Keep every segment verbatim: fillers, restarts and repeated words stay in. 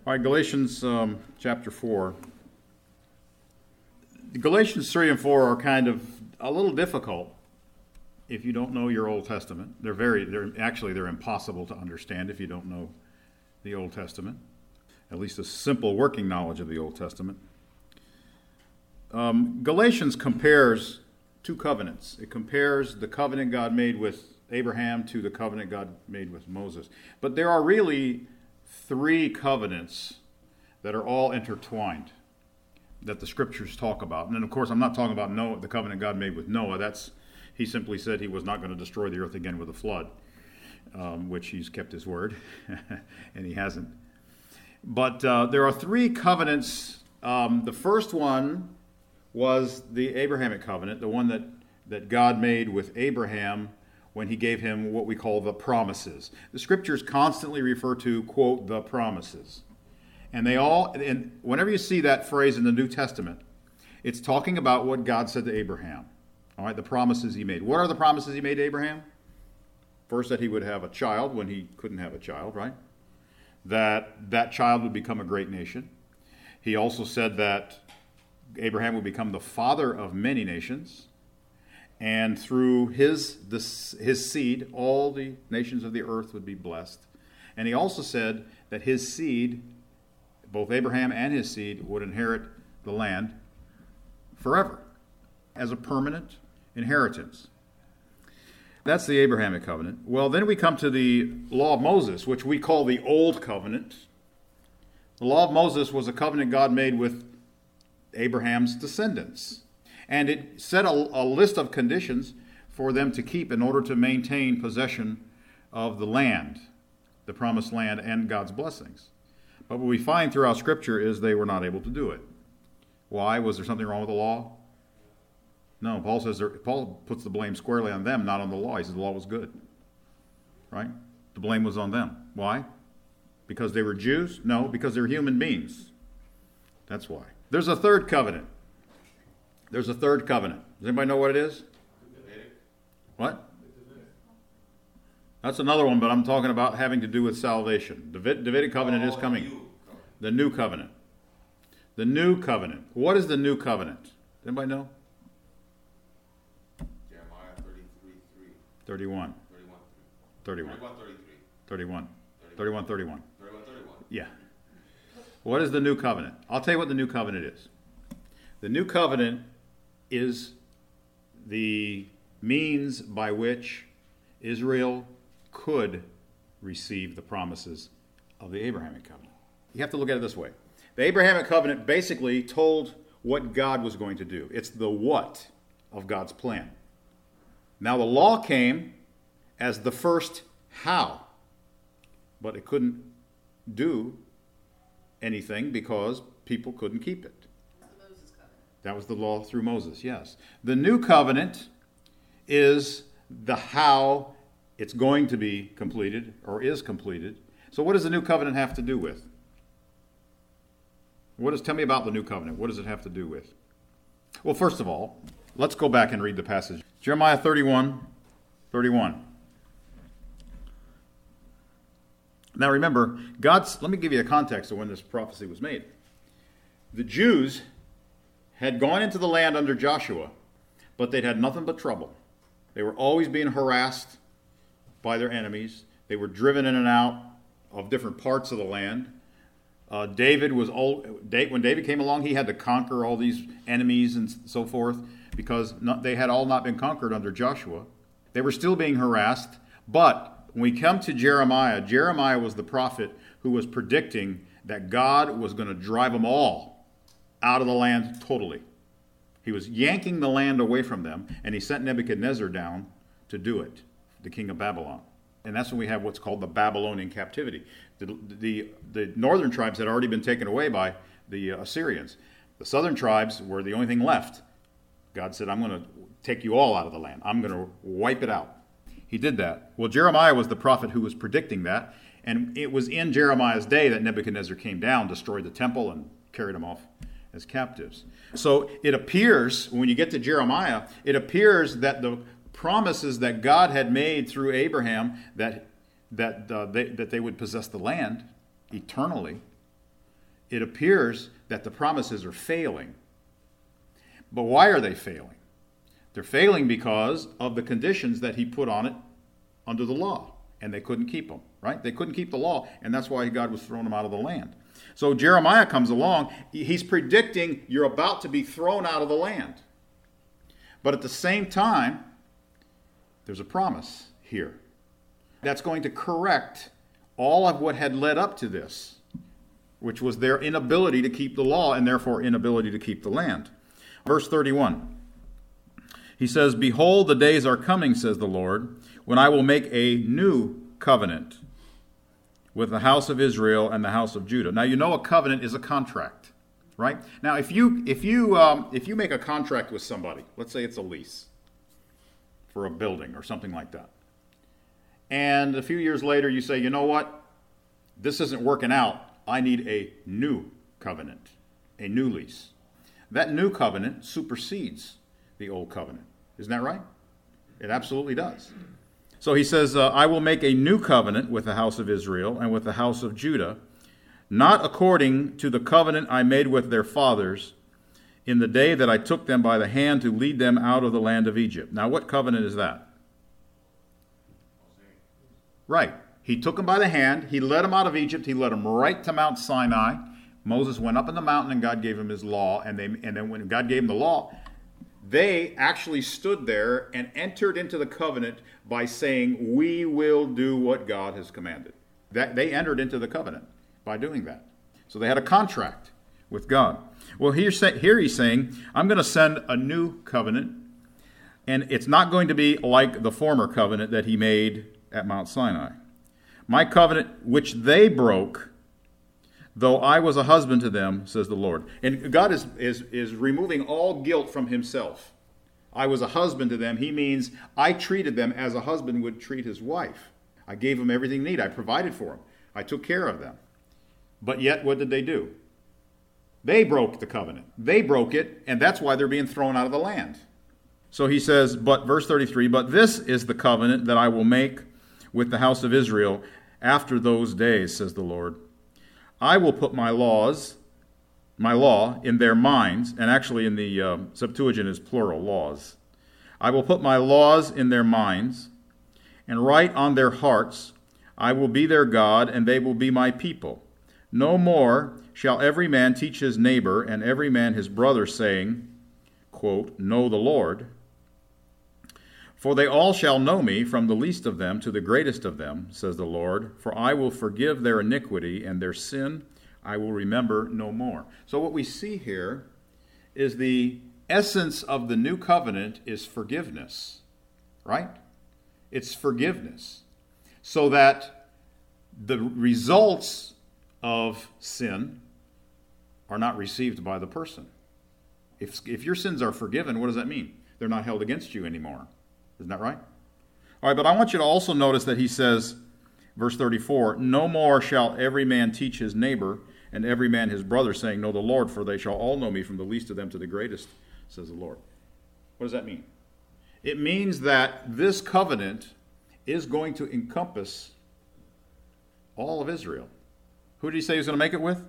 All right, Galatians um, chapter four. Galatians three and four are kind of a little difficult if you don't know your Old Testament. They're very, they're actually, they're impossible to understand if you don't know the Old Testament, at least a simple working knowledge of the Old Testament. Um, Galatians compares two covenants. It compares the covenant God made with Abraham to the covenant God made with Moses. But there are really three covenants that are all intertwined that the scriptures talk about. And then, of course, I'm not talking about Noah, the covenant God made with Noah. That's he simply said he was not going to destroy the earth again with a flood, um, which he's kept his word, and he hasn't. But uh, there are three covenants. Um, the first one was the Abrahamic covenant, the one that, that God made with Abraham when he gave him what we call the promises. The scriptures constantly refer to, quote, the promises. And they all, and whenever you see that phrase in the New Testament, it's talking about what God said to Abraham. All right, the promises he made. What are the promises he made to Abraham? First, that he would have a child when he couldn't have a child, right? That that child would become a great nation. He also said that Abraham would become the father of many nations. And through his, this, his seed, all the nations of the earth would be blessed. And he also said that his seed, both Abraham and his seed, would inherit the land forever as a permanent inheritance. That's the Abrahamic covenant. Well, then we come to the law of Moses, which we call the Old Covenant. The law of Moses was a covenant God made with Abraham's descendants. And it set a, a list of conditions for them to keep in order to maintain possession of the land, the promised land, and God's blessings. But what we find throughout Scripture is they were not able to do it. Why? Was there something wrong with the law? No, Paul says there, Paul puts the blame squarely on them, not on the law. He says the law was good. Right? The blame was on them. Why? Because they were Jews? No, because they're human beings. That's why. There's a third covenant. There's a third covenant. Does anybody know what it is? What? That's another one, but I'm talking about having to do with salvation. The Davidic covenant is coming. The new covenant. The new covenant. What is the new covenant? Does anybody know? Jeremiah thirty-three three. thirty-one. thirty-one. thirty-one. thirty-one thirty-three. thirty-one. thirty-one thirty-one. thirty-one thirty-one. Yeah. What is the new covenant? I'll tell you what the new covenant is. The new covenant is the means by which Israel could receive the promises of the Abrahamic covenant. You have to look at it this way. The Abrahamic covenant basically told what God was going to do. It's the what of God's plan. Now the law came as the first how, but it couldn't do anything because people couldn't keep it. That was the law through Moses, yes. The new covenant is the how it's going to be completed or is completed. So what does the new covenant have to do with? What does, tell me about the new covenant. What does it have to do with? Well, first of all, let's go back and read the passage. Jeremiah thirty-one, thirty-one. Now remember, God's, let me give you a context of when this prophecy was made. The Jews had gone into the land under Joshua, but they'd had nothing but trouble. They were always being harassed by their enemies. They were driven in and out of different parts of the land. Uh, David was old. When David came along, he had to conquer all these enemies and so forth because not, they had all not been conquered under Joshua. They were still being harassed. But when we come to Jeremiah, Jeremiah was the prophet who was predicting that God was going to drive them all out of the land totally. He was yanking the land away from them, and he sent Nebuchadnezzar down to do it, the king of Babylon. And that's when we have what's called the Babylonian captivity. The, the, the northern tribes had already been taken away by the Assyrians. The southern tribes were the only thing left. God said, I'm going to take you all out of the land. I'm going to wipe it out. He did that. Well, Jeremiah was the prophet who was predicting that, and it was in Jeremiah's day that Nebuchadnezzar came down, destroyed the temple, and carried them off as captives. So it appears, when you get to Jeremiah, it appears that the promises that God had made through Abraham that that uh, they, that they would possess the land eternally, it appears that the promises are failing. But why are they failing? They're failing because of the conditions that he put on it under the law, and they couldn't keep them, right? They couldn't keep the law, and that's why God was throwing them out of the land. So Jeremiah comes along. He's predicting you're about to be thrown out of the land. But at the same time, there's a promise here that's going to correct all of what had led up to this, which was their inability to keep the law and therefore inability to keep the land. Verse thirty-one, he says, "Behold, the days are coming, says the Lord, when I will make a new covenant with the house of Israel and the house of Judah." Now, you know a covenant is a contract, right? Now, if you if you um, if you make a contract with somebody, let's say it's a lease for a building or something like that, and a few years later you say, you know what, this isn't working out. I need a new covenant, a new lease. That new covenant supersedes the old covenant. Isn't that right? It absolutely does. So he says, uh, I will make a new covenant with the house of Israel and with the house of Judah, not according to the covenant I made with their fathers in the day that I took them by the hand to lead them out of the land of Egypt. Now, what covenant is that? Right. He took them by the hand. He led them out of Egypt. He led them right to Mount Sinai. Moses went up in the mountain and God gave him his law. And, they, and then when God gave him the law, they actually stood there and entered into the covenant by saying, we will do what God has commanded. That they entered into the covenant by doing that. So they had a contract with God. Well, here, here he's saying, I'm going to send a new covenant, and it's not going to be like the former covenant that he made at Mount Sinai. My covenant, which they broke, though I was a husband to them, says the Lord. And God is, is, is removing all guilt from himself. I was a husband to them. He means I treated them as a husband would treat his wife. I gave them everything they need. I provided for them. I took care of them. But yet, what did they do? They broke the covenant. They broke it, and that's why they're being thrown out of the land. So he says, but verse thirty-three, but this is the covenant that I will make with the house of Israel after those days, says the Lord. I will put my laws, my law, in their minds, and actually in the uh, Septuagint is plural, laws. I will put my laws in their minds, and write on their hearts. I will be their God, and they will be my people. No more shall every man teach his neighbor, and every man his brother, saying, quote, know the Lord. For they all shall know me, from the least of them to the greatest of them, says the Lord. For I will forgive their iniquity, and their sin I will remember no more. So what we see here is the essence of the new covenant is forgiveness, right? It's forgiveness. So that the results of sin are not received by the person. If, if your sins are forgiven, what does that mean? They're not held against you anymore. Isn't that right? All right, but I want you to also notice that he says, verse thirty-four, no more shall every man teach his neighbor and every man his brother, saying, know the Lord, for they shall all know me, from the least of them to the greatest, says the Lord. What does that mean? It means that this covenant is going to encompass all of Israel. Who did he say he was going to make it with?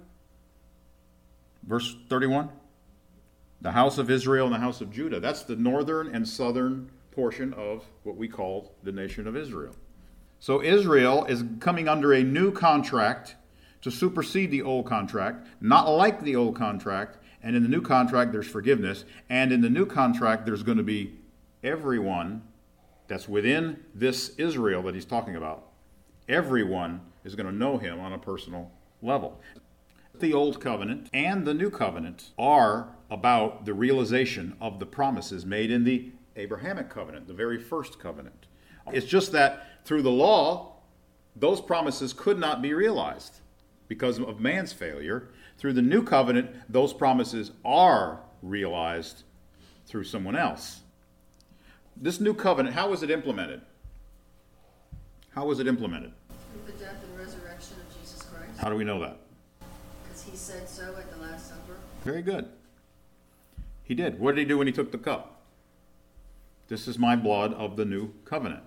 Verse thirty-one. The house of Israel and the house of Judah. That's the northern and southern portion of what we call the nation of Israel. So Israel is coming under a new contract to supersede the old contract, not like the old contract. And in the new contract, there's forgiveness. And in the new contract, there's going to be everyone that's within this Israel that he's talking about. Everyone is going to know him on a personal level. The old covenant and the new covenant are about the realization of the promises made in the Abrahamic covenant, the very first covenant. It's just that through the law, those promises could not be realized because of man's failure. Through the new covenant, those promises are realized through someone else. This new covenant, how was it implemented? How was it implemented? Through the death and resurrection of Jesus Christ. How do we know that? Because he said so at the Last Supper. Very good. He did. What did he do when he took the cup? This is my blood of the new covenant.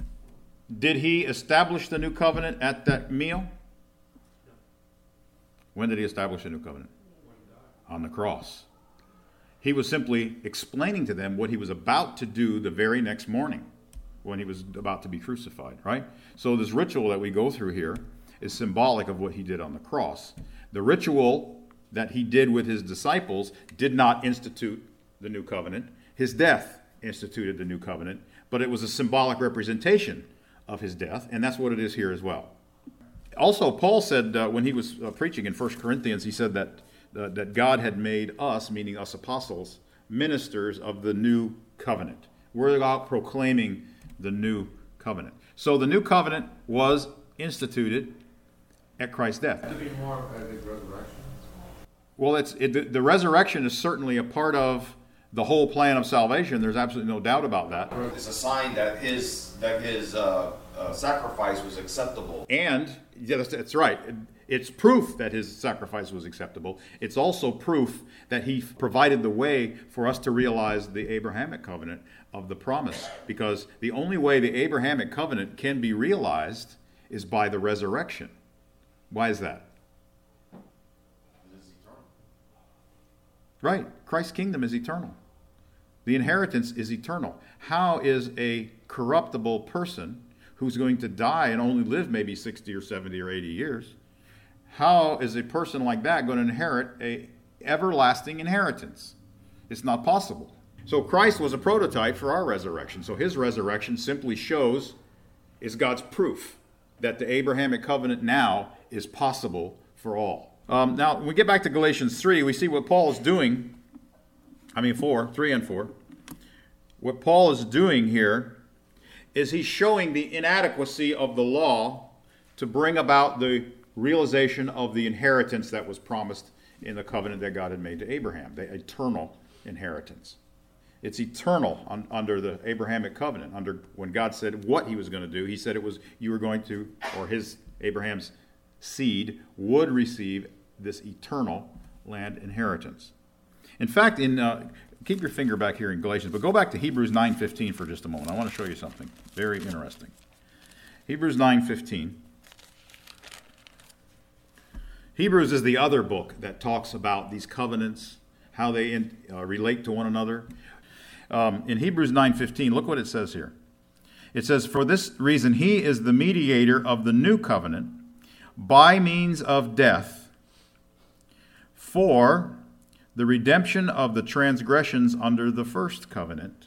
Did he establish the new covenant at that meal? When did he establish a new covenant? On the cross. He was simply explaining to them what he was about to do the very next morning when he was about to be crucified, right? So this ritual that we go through here is symbolic of what he did on the cross. The ritual that he did with his disciples did not institute the new covenant. His death instituted the new covenant, but it was a symbolic representation of his death, and that's what it is here as well. Also, Paul said uh, when he was uh, preaching in First Corinthians, he said that uh, that God had made us, meaning us apostles, ministers of the new covenant. We're out proclaiming the new covenant. So the new covenant was instituted at Christ's death. To be more by the resurrection. Well, it's it, the, the resurrection is certainly a part of the whole plan of salvation. There's absolutely no doubt about that. It's a sign that his that his uh, uh, sacrifice was acceptable. And yeah, that's, that's right. It's proof that his sacrifice was acceptable. It's also proof that he provided the way for us to realize the Abrahamic covenant of the promise. Because the only way the Abrahamic covenant can be realized is by the resurrection. Why is that? It's eternal. Right. Christ's kingdom is eternal. The inheritance is eternal. How is a corruptible person who's going to die and only live maybe sixty or seventy or eighty years, how is a person like that going to inherit a everlasting inheritance? It's not possible. So Christ was a prototype for our resurrection. So his resurrection simply shows, is God's proof that the Abrahamic covenant now is possible for all. Um, now, when we get back to Galatians three, we see what Paul is doing. I mean, four, three and four. What Paul is doing here is he's showing the inadequacy of the law to bring about the realization of the inheritance that was promised in the covenant that God had made to Abraham, the eternal inheritance. It's eternal un, under the Abrahamic covenant. Under when God said what he was going to do, he said it was you were going to, or his, Abraham's seed, would receive this eternal land inheritance. In fact, in uh, keep your finger back here in Galatians, but go back to Hebrews nine fifteen for just a moment. I want to show you something very interesting. Hebrews nine fifteen. Hebrews is the other book that talks about these covenants, how they in, uh, relate to one another. Um, in Hebrews nine fifteen, look what it says here. It says, "For this reason he is the mediator of the new covenant by means of death, for the redemption of the transgressions under the first covenant,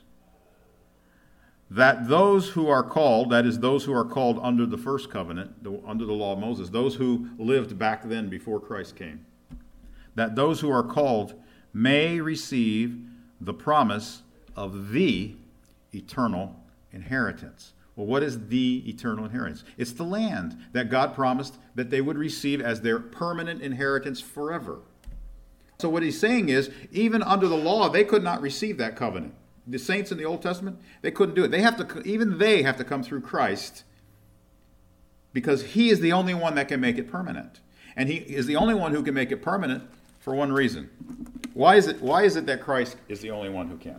that those who are called," that is, those who are called under the first covenant, the, under the law of Moses, those who lived back then before Christ came, "that those who are called may receive the promise of the eternal inheritance." Well, what is the eternal inheritance? It's the land that God promised that they would receive as their permanent inheritance forever. So what he's saying is, even under the law, they could not receive that covenant. The saints in the Old Testament, they couldn't do it. They have to, even they have to come through Christ, because he is the only one that can make it permanent. And he is the only one who can make it permanent for one reason. Why is it, why is it that Christ is the only one who can?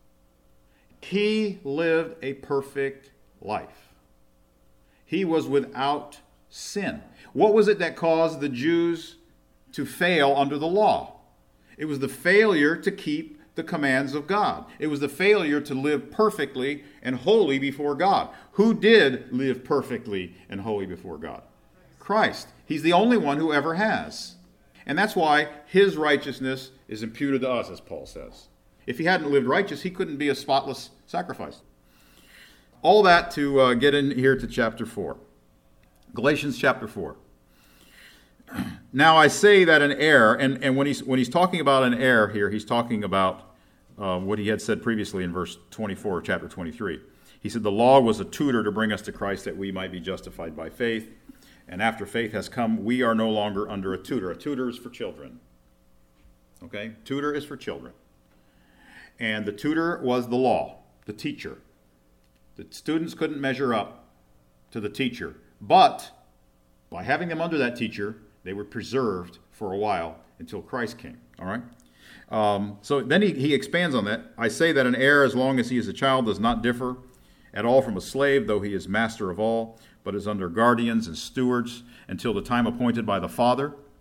He lived a perfect life. He was without sin. What was it that caused the Jews to fail under the law? It was the failure to keep the commands of God. It was the failure to live perfectly and holy before God. Who did live perfectly and holy before God? Christ. He's the only one who ever has. And that's why his righteousness is imputed to us, as Paul says. If he hadn't lived righteous, he couldn't be a spotless sacrifice. All that to uh, get in here to chapter four. Galatians chapter four. "Now I say that an heir," and, and when he's when he's talking about an heir here, he's talking about uh, what he had said previously in verse twenty-four, chapter twenty-three. He said, "The law was a tutor to bring us to Christ that we might be justified by faith. And after faith has come, we are no longer under a tutor." A tutor is for children. Okay? Tutor is for children. And the tutor was the law, the teacher. The students couldn't measure up to the teacher. But by having them under that teacher, they were preserved for a while until Christ came. All right? Um, so then he, he expands on that. "I say that an heir, as long as he is a child, does not differ at all from a slave, though he is master of all, but is under guardians and stewards until the time appointed by the father.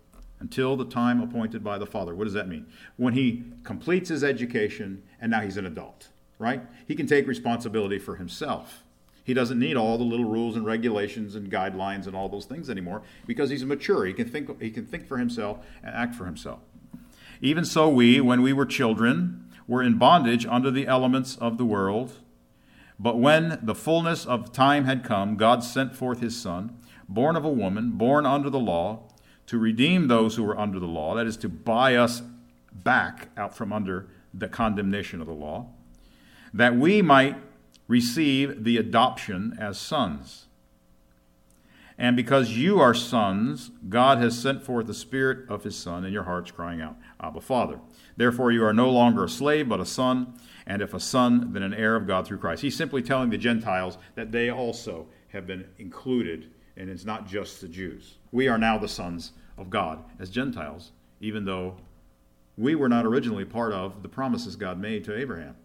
until the time appointed by the Father. What does that mean? When he completes his education and now he's an adult, right? He can take responsibility for himself. He doesn't need all the little rules and regulations and guidelines and all those things anymore because he's mature. He can think, he can think for himself and act for himself. Even so we, when we were children, were in bondage under the elements of the world. But when the fullness of time had come, God sent forth his Son, born of a woman, born under the law, to redeem those who were under the law, that is, to buy us back out from under the condemnation of the law, that we might receive the adoption as sons. And because you are sons, God has sent forth the Spirit of his Son in your hearts, crying out, Abba, Father. Therefore you are no longer a slave, but a son, and if a son, then an heir of God through Christ. He's simply telling the Gentiles that they also have been included, and it's not just the Jews. We are now the sons of God as Gentiles, even though we were not originally part of the promises God made to Abraham.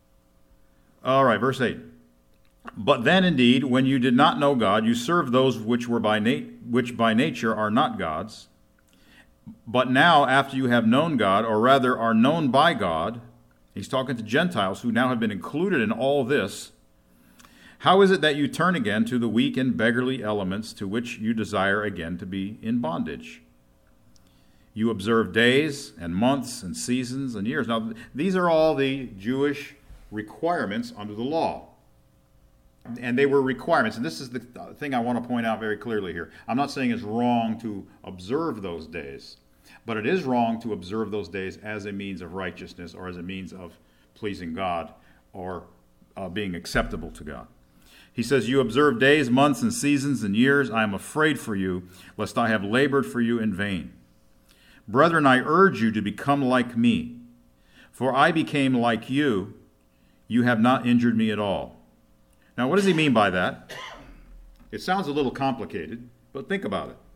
All right, verse eight. But then indeed, when you did not know God, you served those which were by nat- which by nature are not gods. But now, after you have known God, or rather are known by God, he's talking to Gentiles who now have been included in all this, how is it that you turn again to the weak and beggarly elements to which you desire again to be in bondage? You observe days and months and seasons and years. Now, these are all the Jewish requirements under the law. And they were requirements. And this is the thing I want to point out very clearly here. I'm not saying it's wrong to observe those days, but it is wrong to observe those days as a means of righteousness or as a means of pleasing God or uh, being acceptable to God. He says, you observe days, months, and seasons and years. I am afraid for you, lest I have labored for you in vain. Brethren, I urge you to become like me, for I became like you. You have not injured me at all. Now, what does he mean by that? It sounds a little complicated, but think about it.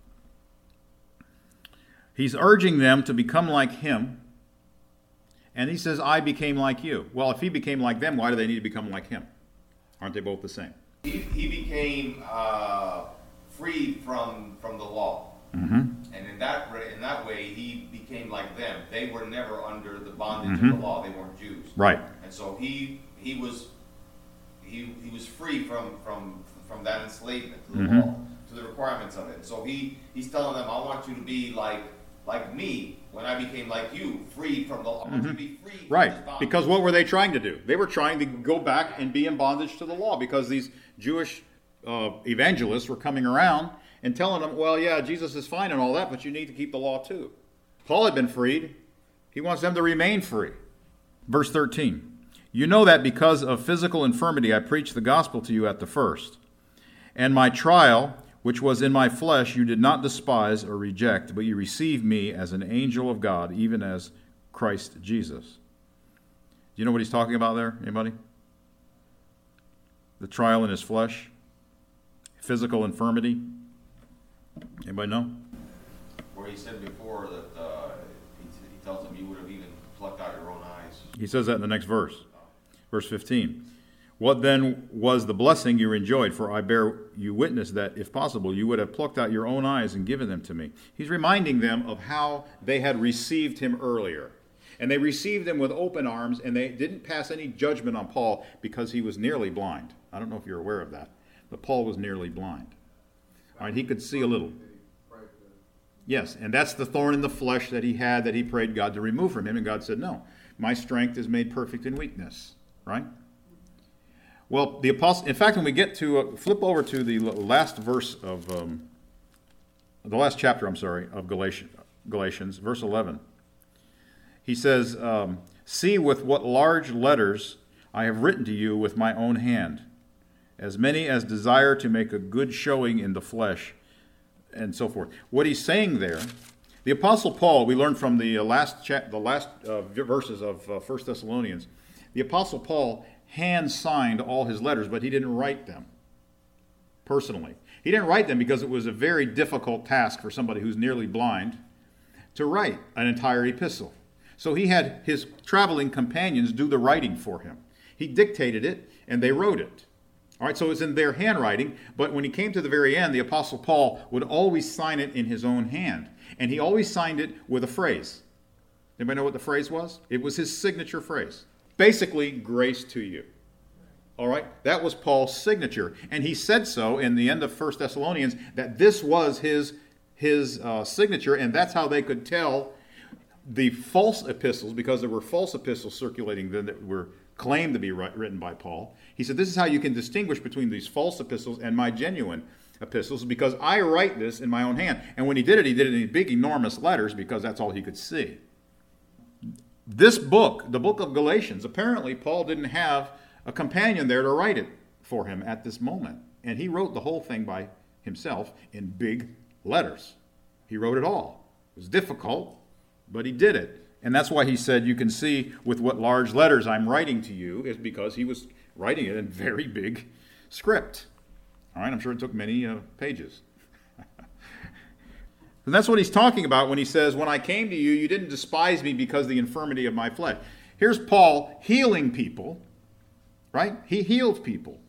He's urging them to become like him, and he says, I became like you. Well, if he became like them, why do they need to become like him? Aren't they both the same? He, he became uh, free from from the law, Mm-hmm. and in that in that way, he became like them. They were never under the bondage Mm-hmm. of the law; they weren't Jews, Right. and so he he was he he was free from from from that enslavement to the Mhm. law, to the requirements of it. So he he's telling them, I want you to be like like me when I became like you, free from the law. I want you to be free from Right. this bondage. Because what were they trying to do? They were trying to go back and be in bondage to the law because these Jewish uh, evangelists were coming around and telling them, well, yeah, Jesus is fine and all that, but you need to keep the law too. Paul had been freed. He wants them to remain free. Verse thirteen. You know that because of physical infirmity I preached the gospel to you at the first. And my trial, which was in my flesh, you did not despise or reject, but you received me as an angel of God, even as Christ Jesus. Do you know what he's talking about there? Anybody? The trial in his flesh? Physical infirmity? Anybody know? Where he said before that uh, he, he tells them you would have even plucked out your own eyes. He says that in the next verse. Verse fifteen. What then was the blessing you enjoyed? For I bear you witness that, if possible, you would have plucked out your own eyes and given them to me. He's reminding them of how they had received him earlier. And they received him with open arms, and they didn't pass any judgment on Paul because he was nearly blind. I don't know if you're aware of that, but Paul was nearly blind. All right, he could see a little. Yes, and that's the thorn in the flesh that he had that he prayed God to remove from him, and God said, no, my strength is made perfect in weakness, right? Well, the apostle, in fact, when we get to, uh, flip over to the last verse of, um, the last chapter, I'm sorry, of Galatians, Galatians verse eleven. He says, um, see with what large letters I have written to you with my own hand, as many as desire to make a good showing in the flesh, and so forth. What he's saying there, the Apostle Paul, we learned from the last cha- the last uh, verses of uh, First Thessalonians, the Apostle Paul hand-signed all his letters, but he didn't write them personally. He didn't write them because it was a very difficult task for somebody who's nearly blind to write an entire epistle. So he had his traveling companions do the writing for him. He dictated it, and they wrote it. All right, so it's in their handwriting, but when he came to the very end, the Apostle Paul would always sign it in his own hand. And he always signed it with a phrase. Anybody know what the phrase was? It was his signature phrase. Basically, grace to you. All right? That was Paul's signature. And he said so in the end of First Thessalonians that this was his, his uh, signature, and that's how they could tell the false epistles, because there were false epistles circulating then that were claimed to be written by Paul. He said, this is how you can distinguish between these false epistles and my genuine epistles, because I write this in my own hand. And when he did it, he did it in big, enormous letters, because that's all he could see. This book, the book of Galatians, apparently Paul didn't have a companion there to write it for him at this moment. And he wrote the whole thing by himself in big letters. He wrote it all. It was difficult, but he did it. And that's why he said, you can see with what large letters I'm writing to you, is because he was writing it in very big script. All right, I'm sure it took many uh, pages. And that's what he's talking about when he says, when I came to you, you didn't despise me because of the infirmity of my flesh. Here's Paul healing people, right? He healed people.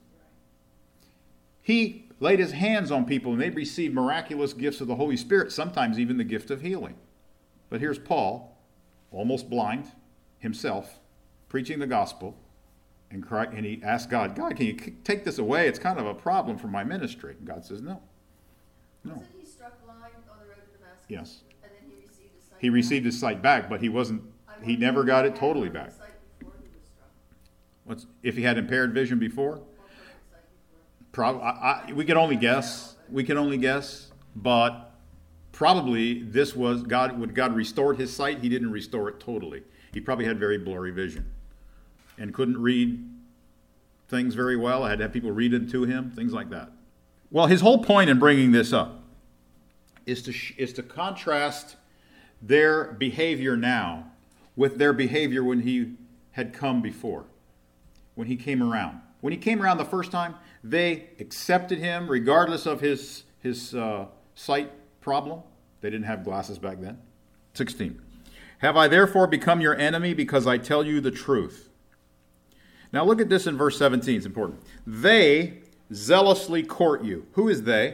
He laid his hands on people and they received miraculous gifts of the Holy Spirit, sometimes even the gift of healing. But here's Paul, almost blind himself, preaching the gospel, and, cry, and he asked God, God, can you take this away? It's kind of a problem for my ministry. And God says, no. No. Wasn't he struck blind on the road to Damascus? Yes. And then he received his sight He back? received his sight back, but he wasn't, I he wonder never if got he it had totally perfect back. sight before he was struck. What's, if he had impaired vision before? Or perfect sight before. Prob- I, I, we can only guess. We can only guess. But probably this was, God, when God restored his sight, he didn't restore it totally. He probably had very blurry vision and couldn't read things very well. I had to have people read it to him, things like that. Well, his whole point in bringing this up is to sh- is to contrast their behavior now with their behavior when he had come before, when he came around. When he came around the first time, they accepted him regardless of his, his uh, sight problem. They didn't have glasses back then. sixteen. Have I therefore become your enemy because I tell you the truth? Now look at this in verse seventeen. It's important. They zealously court you. Who is they?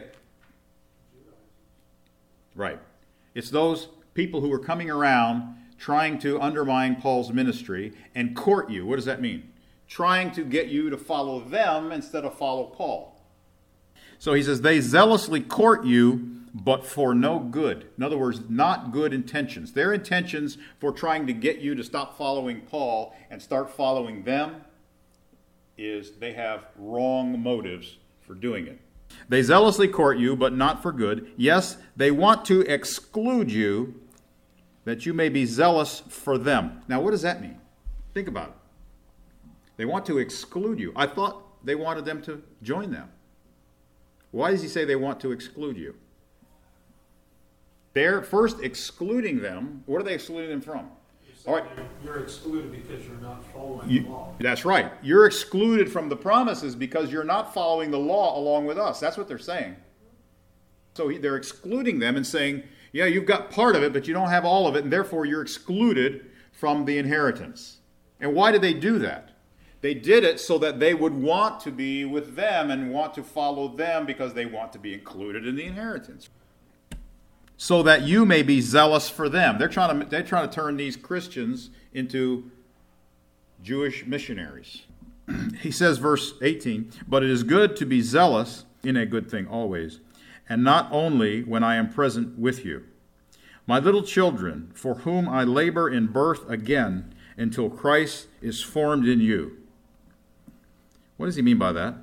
Right. It's those people who are coming around trying to undermine Paul's ministry and court you. What does that mean? Trying to get you to follow them instead of follow Paul. So he says, they zealously court you, but for no good. In other words, not good intentions. Their intentions for trying to get you to stop following Paul and start following them is they have wrong motives for doing it. They zealously court you, but not for good. Yes, they want to exclude you, that you may be zealous for them. Now, what does that mean? Think about it. They want to exclude you. I thought they wanted them to join them. Why does he say they want to exclude you? They're first excluding them. What are they excluding them from? All right. You're excluded because you're not following You, the law. that's right. You're excluded from the promises because you're not following the law along with us. That's what they're saying. So he, they're excluding them and saying, yeah, you've got part of it, but you don't have all of it, and therefore you're excluded from the inheritance. And why did they do that? They did it so that they would want to be with them and want to follow them because they want to be included in the inheritance. So that you may be zealous for them. They're trying to, they're trying to turn these Christians into Jewish missionaries. He says, verse eighteen, but it is good to be zealous in a good thing always, and not only when I am present with you. My little children, for whom I labor in birth again until Christ is formed in you. What does he mean by that?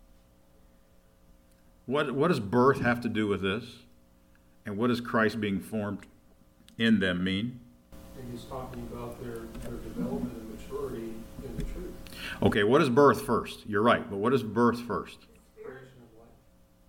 What, what does birth have to do with this? And what does Christ being formed in them mean? And he's talking about their, their development and maturity in the truth. Okay, what is birth first? You're right, but what is birth first? Creation of life.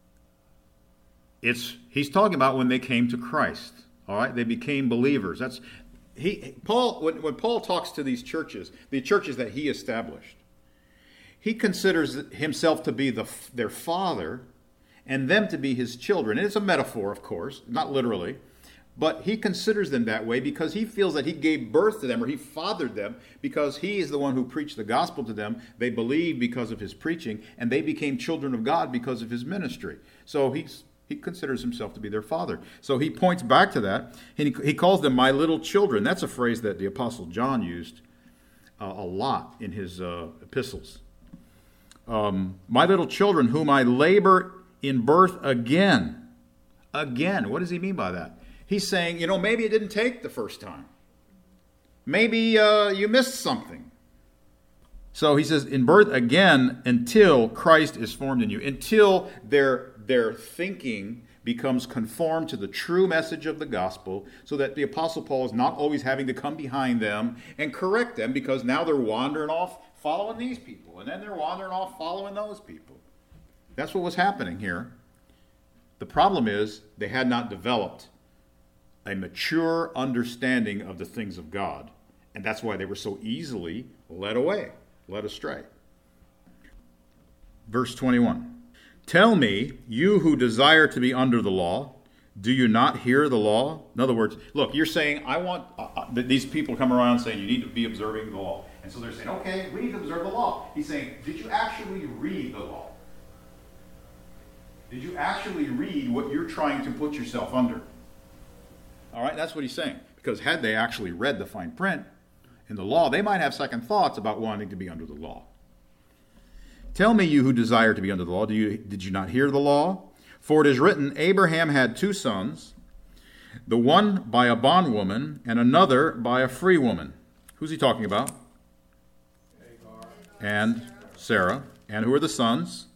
It's he's talking about when they came to Christ. All right, they became believers. That's he Paul when, when Paul talks to these churches, the churches that he established, he considers himself to be the their father and them to be his children. And it's a metaphor, of course, not literally. But he considers them that way because he feels that he gave birth to them or he fathered them because he is the one who preached the gospel to them. They believed because of his preaching, and they became children of God because of his ministry. So he's He considers himself to be their father. So he points back to that, and he, he calls them my little children. That's a phrase that the Apostle John used uh, a lot in his uh, epistles. Um, my little children, whom I labor in birth again. Again. What does he mean by that? He's saying, you know, maybe it didn't take the first time. Maybe uh, you missed something. So he says, in birth again, until Christ is formed in you. Until their, their thinking becomes conformed to the true message of the gospel, so that the Apostle Paul is not always having to come behind them and correct them, because now they're wandering off following these people, and then they're wandering off following those people. That's what was happening here. The problem is they had not developed a mature understanding of the things of God, and that's why they were so easily led away, led astray. Verse twenty-one. Tell me, you who desire to be under the law, do you not hear the law? In other words, look, you're saying, I want, uh, these people come around saying you need to be observing the law. And so they're saying, okay, we need to observe the law. He's saying, did you actually read the law? Did you actually read what you're trying to put yourself under? All right, that's what he's saying. Because had they actually read the fine print in the law, they might have second thoughts about wanting to be under the law. Tell me, you who desire to be under the law, do you, did you not hear the law? For it is written, Abraham had two sons, the one by a bondwoman and another by a free woman. Who's he talking about? Hagar. And Sarah. And who are the sons?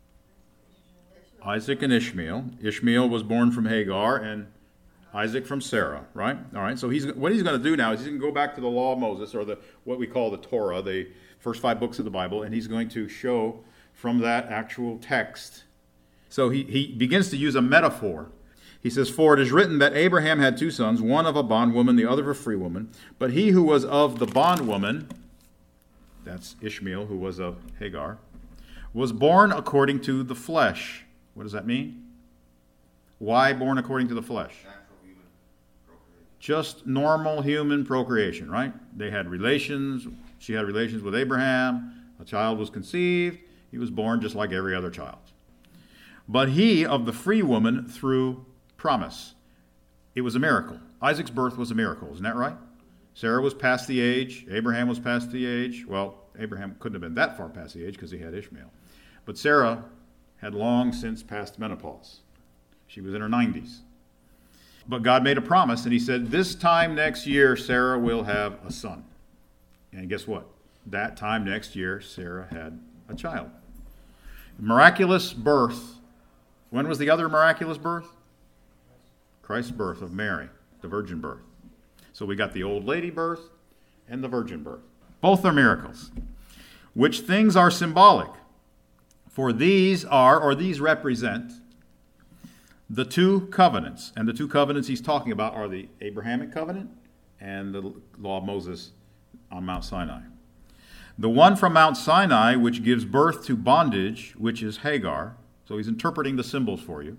Isaac and Ishmael. Ishmael was born from Hagar, and Isaac from Sarah, right? All right, so he's what he's going to do now is he's going to go back to the law of Moses, or the what we call the Torah, the first five books of the Bible, and he's going to show from that actual text. So he, he begins to use a metaphor. He says, for it is written that Abraham had two sons, one of a bondwoman, the other of a free woman. But he who was of the bondwoman, that's Ishmael, who was of Hagar, was born according to the flesh. What does that mean? Why born according to the flesh? Natural human procreation. Just normal human procreation, right? They had relations. She had relations with Abraham. A child was conceived. He was born just like every other child. But he of the free woman through promise. It was a miracle. Isaac's birth was a miracle. Isn't that right? Sarah was past the age. Abraham was past the age. Well, Abraham couldn't have been that far past the age because he had Ishmael. But Sarah had long since passed menopause. She was in her nineties. But God made a promise, and he said, this time next year, Sarah will have a son. And guess what? That time next year, Sarah had a child. Miraculous birth. When was the other miraculous birth? Christ's birth of Mary, the virgin birth. So we got the old lady birth and the virgin birth. Both are miracles. Which things are symbolic? For these are, or these represent, the two covenants. And the two covenants he's talking about are the Abrahamic covenant and the law of Moses on Mount Sinai. The one from Mount Sinai, which gives birth to bondage, which is Hagar. So he's interpreting the symbols for you.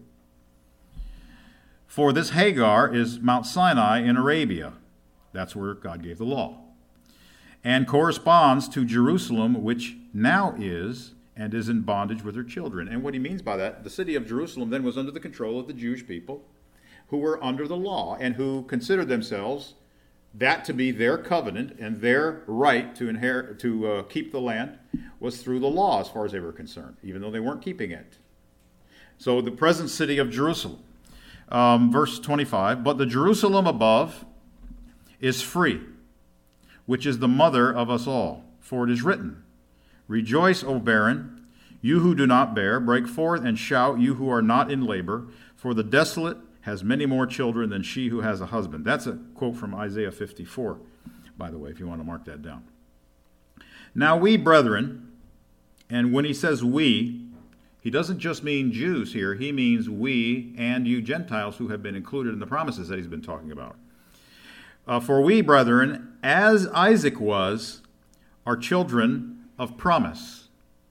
For this Hagar is Mount Sinai in Arabia. That's where God gave the law. And corresponds to Jerusalem, which now is and is in bondage with her children. And what he means by that, the city of Jerusalem then was under the control of the Jewish people who were under the law and who considered themselves that to be their covenant, and their right to inherit, to uh, keep the land was through the law as far as they were concerned, even though they weren't keeping it. So the present city of Jerusalem. Um, verse twenty-five, but the Jerusalem above is free, which is the mother of us all. For it is written, rejoice, O barren, you who do not bear, break forth and shout, you who are not in labor, for the desolate has many more children than she who has a husband. That's a quote from Isaiah fifty-four, by the way, if you want to mark that down. Now we, brethren, and when he says we, he doesn't just mean Jews here. He means we and you Gentiles who have been included in the promises that he's been talking about. Uh, For we, brethren, as Isaac was, are children of promise.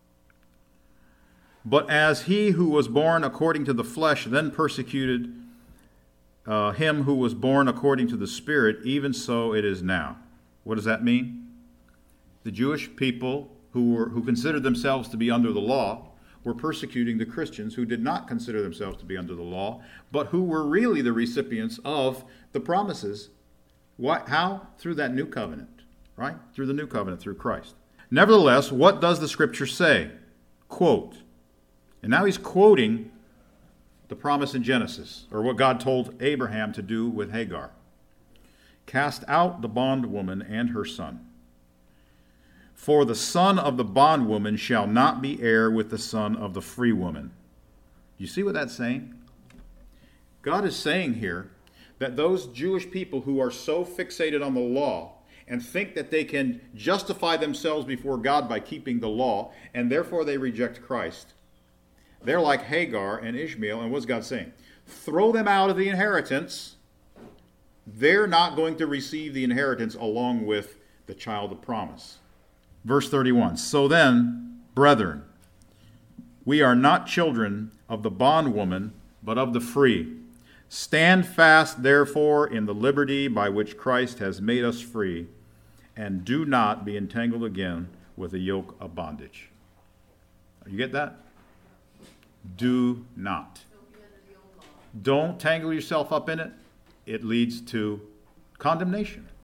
But as he who was born according to the flesh then persecuted uh, him who was born according to the Spirit, even so it is now. What does that mean? The Jewish people who were who considered themselves to be under the law were persecuting the Christians who did not consider themselves to be under the law, but who were really the recipients of the promises. What, how? Through that new covenant, right? Through the new covenant, through Christ. Nevertheless, what does the Scripture say? Quote. And now he's quoting the promise in Genesis, or what God told Abraham to do with Hagar. Cast out the bondwoman and her son. For the son of the bondwoman shall not be heir with the son of the free woman. You see what that's saying? God is saying here that those Jewish people who are so fixated on the law and think that they can justify themselves before God by keeping the law, and therefore they reject Christ, they're like Hagar and Ishmael, and what's God saying? Throw them out of the inheritance. They're not going to receive the inheritance along with the child of promise. Verse thirty-one, so then, brethren, we are not children of the bondwoman, but of the free. Stand fast, therefore, in the liberty by which Christ has made us free, and do not be entangled again with a yoke of bondage. You get that? Do not. Don't be under the old law. Don't tangle yourself up in it. It leads to condemnation.